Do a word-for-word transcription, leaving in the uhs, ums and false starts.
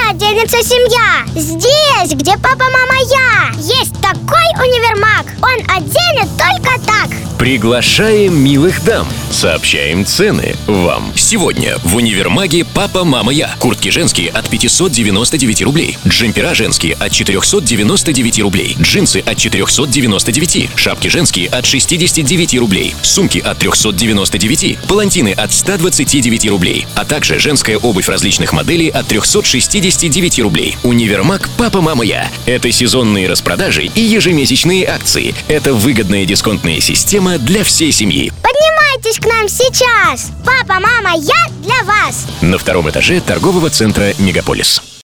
оденется семья? Здесь, где папа, мама, я. Есть такой универмаг. Он оденет только так. Приглашаем милых дам. Сообщаем цены вам. Сегодня в универмаге «Папа, мама, я». Куртки женские от пятисот девяноста девяти рублей. Джемпера женские от четырехсот девяноста девяти рублей. Джинсы от четырехсот девяноста девяти. Шапки женские от шестидесяти девяти рублей. Сумки от трехсот девяноста девяти. Палантины от ста двадцати девяти рублей. А также женская обувь различных моделей от трехсот шестидесяти девяти рублей. Универмаг «Папа, мама, я». Это сезонные распродажи и ежемесячные акции. Это выгодная дисконтная система для всей семьи. Поднимайтесь к нам сейчас. Папа, мама, я для вас. На втором этаже торгового центра «Мегаполис».